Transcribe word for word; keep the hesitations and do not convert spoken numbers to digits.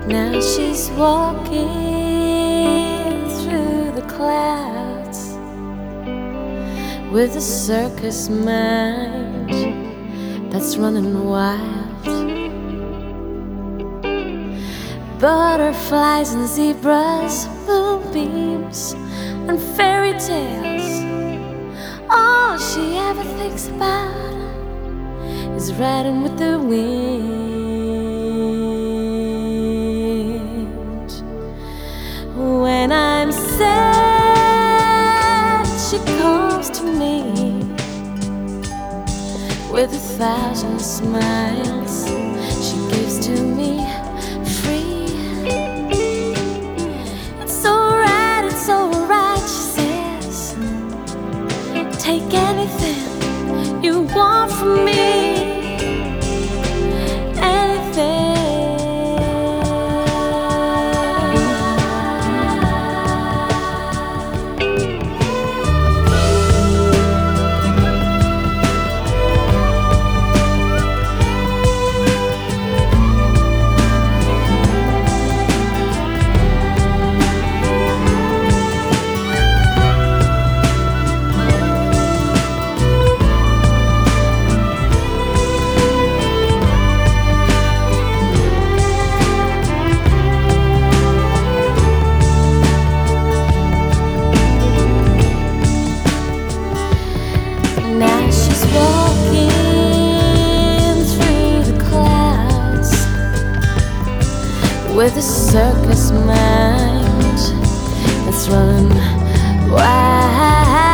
Now she's walking through the clouds with a circus mind that's running wild. Butterflies and zebras, moonbeams and fairy tales. All she ever thinks about is riding with the wind. When I'm sad, she comes to me with a thousand smiles. She gives to me free. It's alright, it's alright, she says. Take anything you want from me. Anything. Now she's walking through the clouds with a circus mind that's running wild.